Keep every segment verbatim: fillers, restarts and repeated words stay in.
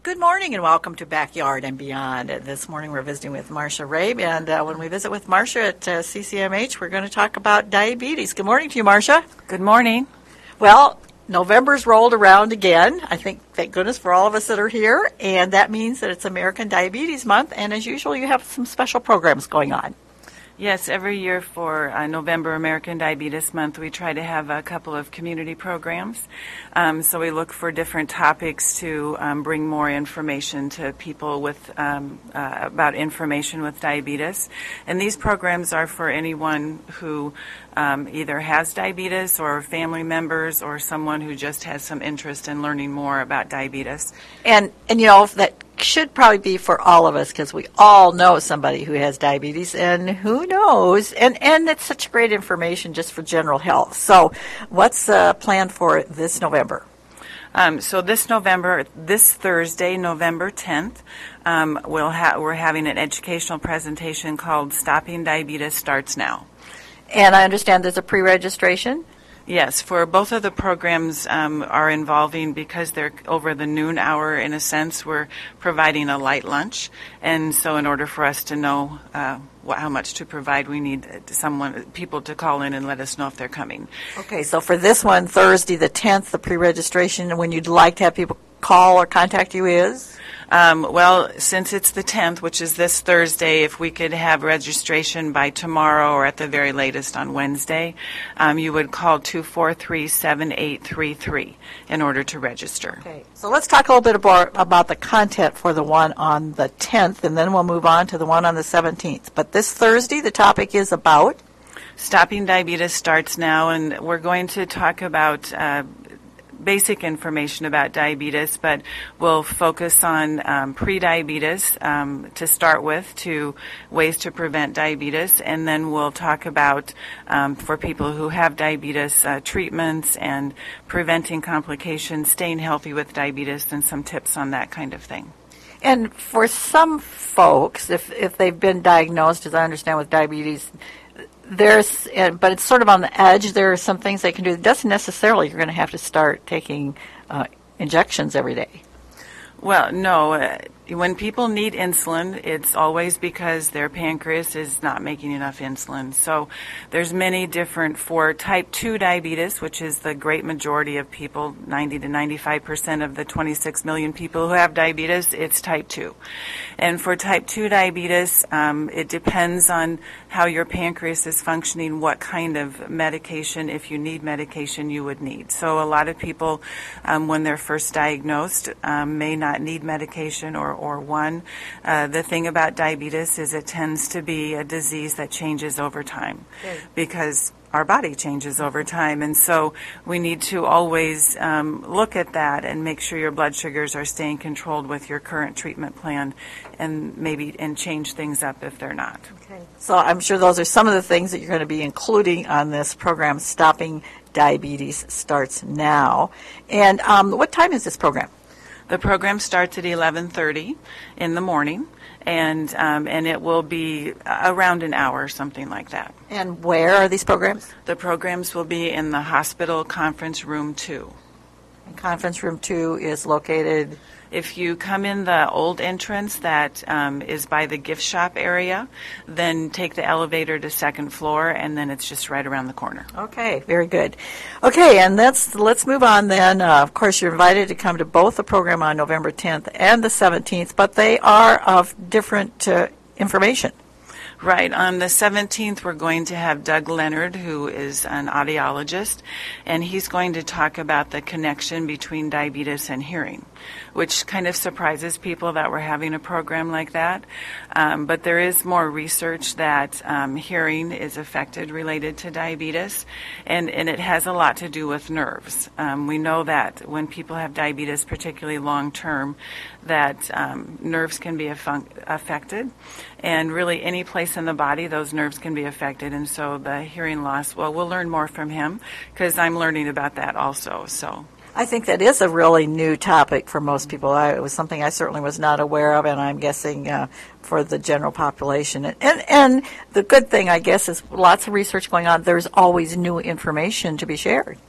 Good morning and welcome to Backyard and Beyond. Uh, This morning we're visiting with Marcia Rabe, and uh, when we visit with Marcia at uh, C C M H, we're going to talk about diabetes. Good morning to you, Marcia. Good morning. Well, November's rolled around again. I think, thank goodness for all of us that are here, and that means that it's American Diabetes Month, and as usual, you have some special programs going on. Yes, every year for uh, November American Diabetes Month, we try to have a couple of community programs. Um, so we look for different topics to um, bring more information to people with um, uh, about information with diabetes. And these programs are for anyone who um, either has diabetes or family members or someone who just has some interest in learning more about diabetes. And, and you know, that should probably be for all of us because we all know somebody who has diabetes, and who knows, and, and it's such great information just for general health. So what's uh, planned for this November? Um, so this November, this Thursday, November tenth, um, we'll ha- we're having an educational presentation called Stopping Diabetes Starts Now. And I understand there's a pre-registration? Yes, for both of the programs um, are involving, because they're over the noon hour, in a sense, we're providing a light lunch. And so in order for us to know uh, wh- how much to provide, we need someone, people to call in and let us know if they're coming. Okay, so for this one, Thursday the tenth, the pre-registration, when you'd like to have people call or contact you is? Um, well, since it's the tenth, which is this Thursday, if we could have registration by tomorrow or at the very latest on Wednesday, um, you would call two four three, seven eight three three in order to register. Okay, so let's talk a little bit about, about the content for the one on the tenth, and then we'll move on to the one on the seventeenth. But this Thursday, the topic is about? Stopping Diabetes Starts Now, and we're going to talk about uh, basic information about diabetes, but we'll focus on um, pre-diabetes um, to start with, to ways to prevent diabetes, and then we'll talk about, um, for people who have diabetes, uh, treatments and preventing complications, staying healthy with diabetes, and some tips on that kind of thing. And for some folks, if, if they've been diagnosed, as I understand, with diabetes, There's, uh, but it's sort of on the edge. There are some things they can do. It doesn't necessarily you're going to have to start taking uh, injections every day. Well, no. Uh, when people need insulin, it's always because their pancreas is not making enough insulin. So there's many different, for type two diabetes, which is the great majority of people, ninety to ninety-five percent of the twenty-six million people who have diabetes, it's type two. And for type two diabetes, um, it depends on how your pancreas is functioning, what kind of medication, if you need medication, you would need. So a lot of people, um, when they're first diagnosed, um, may not need medication or, or one. Uh, the thing about diabetes is it tends to be a disease that changes over time, okay, because our body changes over time, and so we need to always um, look at that and make sure your blood sugars are staying controlled with your current treatment plan, and maybe and change things up if they're not. Okay. So I'm sure those are some of the things that you're going to be including on this program, Stopping Diabetes Starts Now. And um, what time is this program? The program starts at eleven thirty in the morning, and um, and it will be around an hour, something like that. And where are these programs? The programs will be in the hospital conference room two. And conference room two is located? If you come in the old entrance that um, is by the gift shop area, then take the elevator to second floor, and then it's just right around the corner. Okay, very good. Okay, and let's let's move on then. Uh, of course, you're invited to come to both the program on November tenth and the seventeenth, but they are of different uh, information. Right. On the seventeenth, we're going to have Doug Leonard, who is an audiologist, and he's going to talk about the connection between diabetes and hearing, which kind of surprises people that we're having a program like that. Um, but there is more research that um, hearing is affected related to diabetes, and, and it has a lot to do with nerves. Um, we know that when people have diabetes, particularly long-term, that um, nerves can be affun- affected, and really any place in the body, those nerves can be affected. And so the hearing loss, well, we'll learn more from him because I'm learning about that also. So I think that is a really new topic for most people. I, it was something I certainly was not aware of, and I'm guessing uh, for the general population. And, and and the good thing, I guess, is lots of research going on. There's always new information to be shared.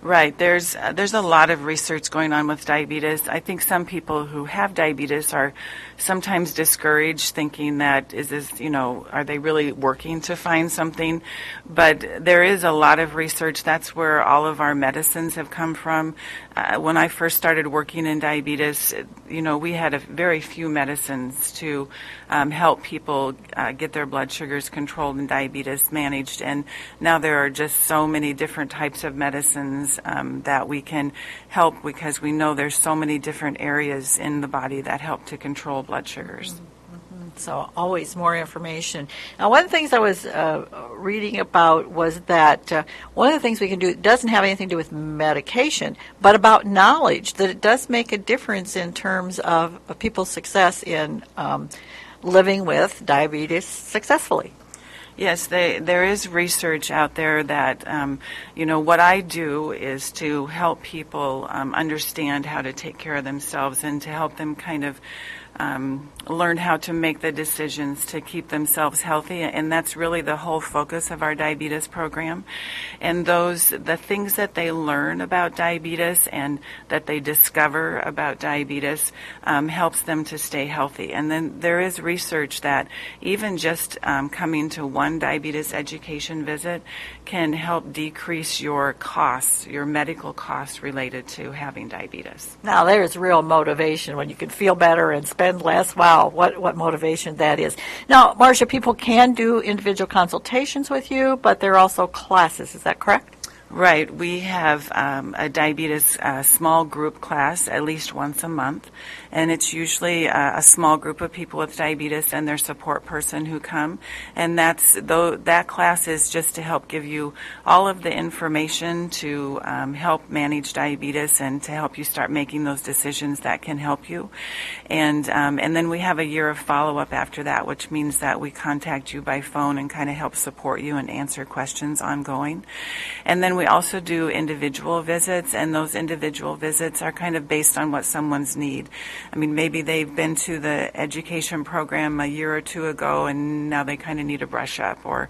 Right. There's uh, there's a lot of research going on with diabetes. I think some people who have diabetes are sometimes discouraged, thinking that is this, you know, are they really working to find something? But there is a lot of research. That's where all of our medicines have come from. Uh, when I first started working in diabetes, you know, we had a very few medicines to um, help people uh, get their blood sugars controlled and diabetes managed. And now there are just so many different types of medicines um, that we can help, because we know there's so many different areas in the body that help to control blood sugars. Mm-hmm. So always more information. Now, one of the things I was uh, reading about was that uh, one of the things we can do, it doesn't have anything to do with medication, but about knowledge, that it does make a difference in terms of, of people's success in um, living with diabetes successfully. Yes, they, there is research out there that, um, you know, what I do is to help people um, understand how to take care of themselves and to help them kind of um, learn how to make the decisions to keep themselves healthy. And that's really the whole focus of our diabetes program. And those, the things that they learn about diabetes and that they discover about diabetes um, helps them to stay healthy. And then there is research that even just um, coming to one diabetes education visit can help decrease your costs, your medical costs related to having diabetes. Now, there's real motivation when you can feel better and spend less. Wow, what, what motivation that is. Now, Marcia, people can do individual consultations with you, but there are also classes. Is that correct? Right. We have um, a diabetes uh, small group class at least once a month, and it's usually uh, a small group of people with diabetes and their support person who come. And that's though that class is just to help give you all of the information to um, help manage diabetes and to help you start making those decisions that can help you. And um, and then we have a year of follow-up after that, which means that we contact you by phone and kind of help support you and answer questions ongoing. And then we We also do individual visits, and those individual visits are kind of based on what someone's need. I mean, maybe they've been to the education program a year or two ago, and now they kind of need a brush up, or,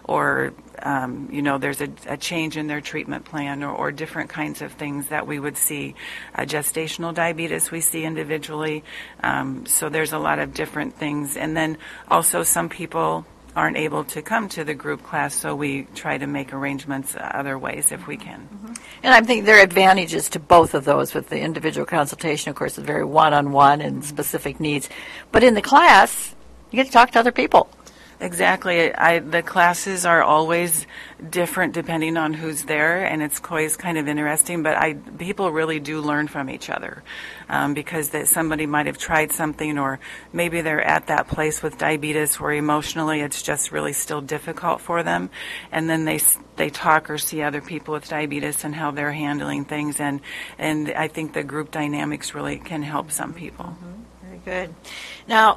or um, you know, there's a, a change in their treatment plan, or, or different kinds of things that we would see. Uh, gestational diabetes we see individually, um, so there's a lot of different things. And then also some people aren't able to come to the group class, so we try to make arrangements other ways if we can. Mm-hmm. And I think there are advantages to both of those. With the individual consultation, of course, it's very one-on-one and specific needs. But in the class, you get to talk to other people. Exactly. I, the classes are always different depending on who's there, and it's always kind of interesting, but I, people really do learn from each other um, because that somebody might have tried something, or maybe they're at that place with diabetes where emotionally it's just really still difficult for them, and then they they talk or see other people with diabetes and how they're handling things, and, and I think the group dynamics really can help some people. Mm-hmm. Very good. Now,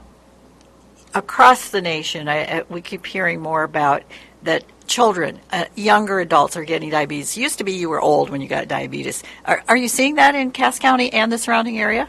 across the nation, I, I, we keep hearing more about that children, uh, younger adults are getting diabetes. It used to be you were old when you got diabetes. Are, are you seeing that in Cass County and the surrounding area?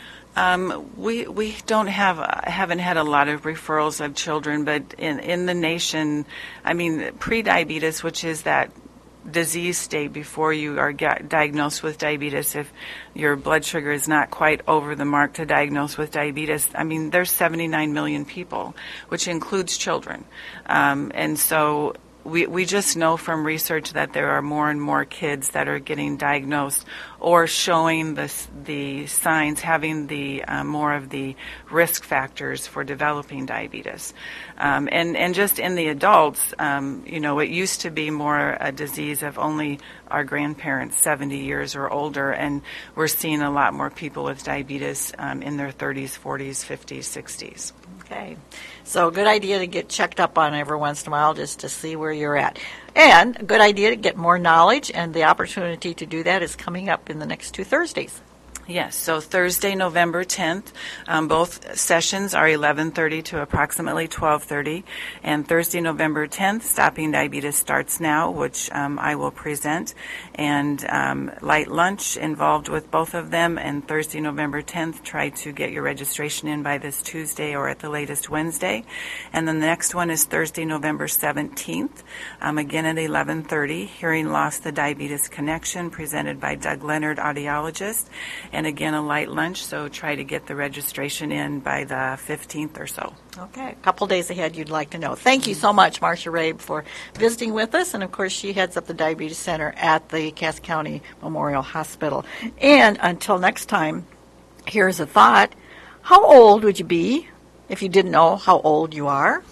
Um, we we don't have haven't had a lot of referrals of children, but in in the nation, I mean, pre-diabetes, which is that disease state before you are get diagnosed with diabetes, if your blood sugar is not quite over the mark to diagnose with diabetes, I mean, there's seventy-nine million people, which includes children. Um, and so we, we just know from research that there are more and more kids that are getting diagnosed or showing the, the signs, having the uh, more of the risk factors for developing diabetes. Um, and, and just in the adults, um, you know, it used to be more a disease of only our grandparents, seventy years or older, and we're seeing a lot more people with diabetes um, in their thirties, forties, fifties, sixties. Okay. So a good idea to get checked up on every once in a while just to see where you're at. And a good idea to get more knowledge, and the opportunity to do that is coming up in the next two Thursdays. Yes, so Thursday, November tenth, um, both sessions are eleven thirty to approximately twelve thirty, and Thursday, November tenth, Stopping Diabetes starts now, which um, I will present, and um, light lunch involved with both of them, and Thursday, November tenth, try to get your registration in by this Tuesday or at the latest Wednesday, and then the next one is Thursday, November seventeenth, um, again at eleven thirty, Hearing Loss, the Diabetes Connection, presented by Doug Leonard, audiologist. And again, a light lunch, so try to get the registration in by the fifteenth or so. Okay, a couple days ahead you'd like to know. Thank you so much, Marcia Rabe, for visiting with us. And, of course, she heads up the Diabetes Center at the Cass County Memorial Hospital. And until next time, here's a thought. How old would you be if you didn't know how old you are?